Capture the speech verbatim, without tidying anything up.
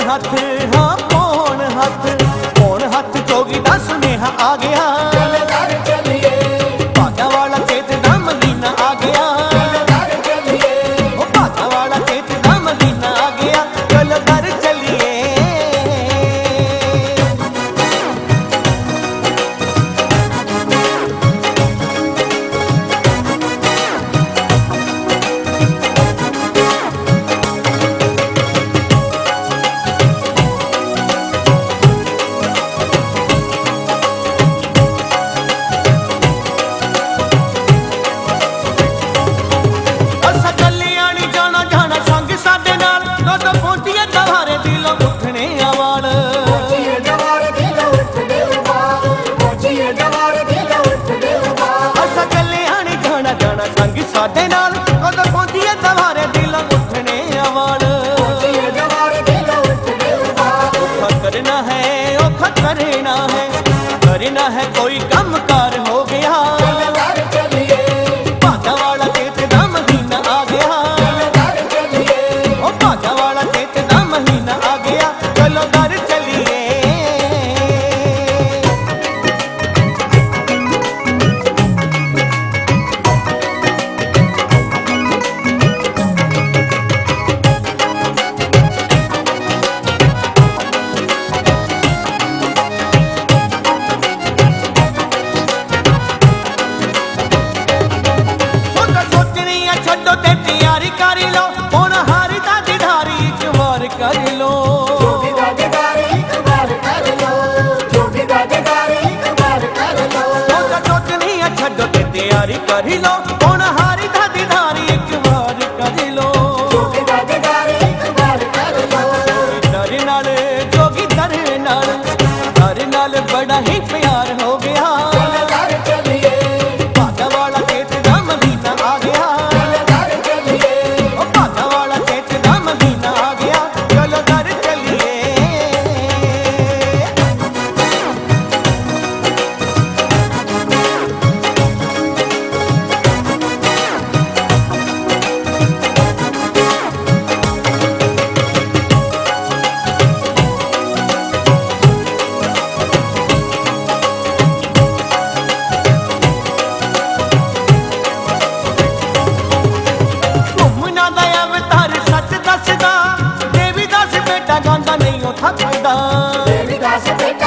हथ हाँ पौन हथ पौन हथ जोगी दा सुनेहा आ गया भागा वाला चेत दा मदीना आ गया भागा वाला चेत दा मदीना आ गया चलो घर चलिए साडे नाल कदों पहुंचिए दवारे दिल उठने अवाल औखा करना है औखा करना है करना है कोई कम कार हो गया भागा वाला चेत दा महीना आ गया ओ भागा वाला चेत दा महीना आ गया चलो घर चलिए कर लो सोचा सोच नहीं है छड्डो ते तैयारी कर लो हुण हारी दा दीदारी एक बार कर लो दर नाल जोगी दर नाल दर नाल बड़ा ही प्यार हो गया भागा वाला चेत दा मदीना आ गया भागा वाला चेत दा मदीना आ गया चलो घर चलिए घूमना दा अवतार सच दसदा देवी दास बेटा गांदा नहीं ओ थकदा देवी दास बेटा